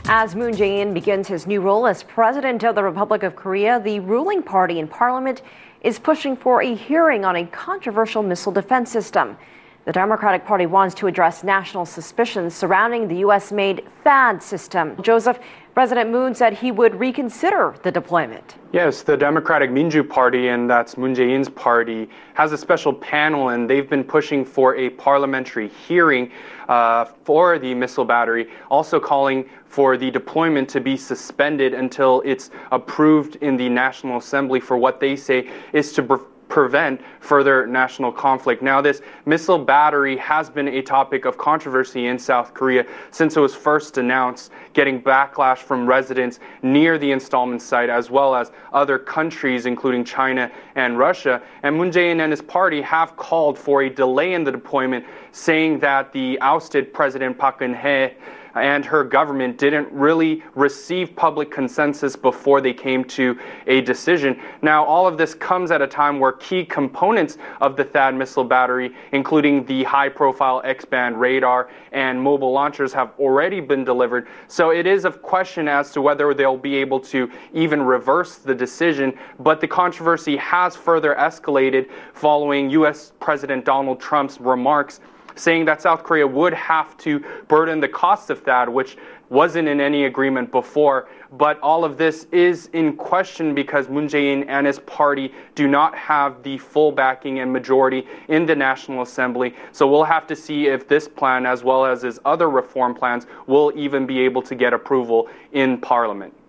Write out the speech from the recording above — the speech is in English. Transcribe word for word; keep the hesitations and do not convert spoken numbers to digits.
As Moon Jae-in begins his new role as president of the Republic of Korea, the ruling party in parliament is pushing for a hearing on a controversial missile defense system. The Democratic Party wants to address national suspicions surrounding the U S-made THAAD system. Joseph, President Moon said he would reconsider the deployment. Yes, the Democratic Minju Party, and that's Moon Jae-in's party, has a special panel, and they've been pushing for a parliamentary hearing uh, for the missile battery, also calling for the deployment to be suspended until it's approved in the National Assembly for what they say is to pre- prevent further national conflict. Now, this missile battery has been a topic of controversy in South Korea since it was first announced, getting backlash from residents near the installment site as well as other countries, including China and Russia. And Moon Jae-in and his party have called for a delay in the deployment, saying that the ousted President Park Geun-hye and her government didn't really receive public consensus before they came to a decision. Now, all of this comes at a time where key components of the THAAD missile battery, including the high-profile X-band radar and mobile launchers, have already been delivered. So it is of question as to whether they'll be able to even reverse the decision. But the controversy has further escalated following U S President Donald Trump's remarks, saying that South Korea would have to burden the cost of THAAD, which wasn't in any agreement before. But all of this is in question because Moon Jae-in and his party do not have the full backing and majority in the National Assembly. So we'll have to see if this plan, as well as his other reform plans, will even be able to get approval in Parliament.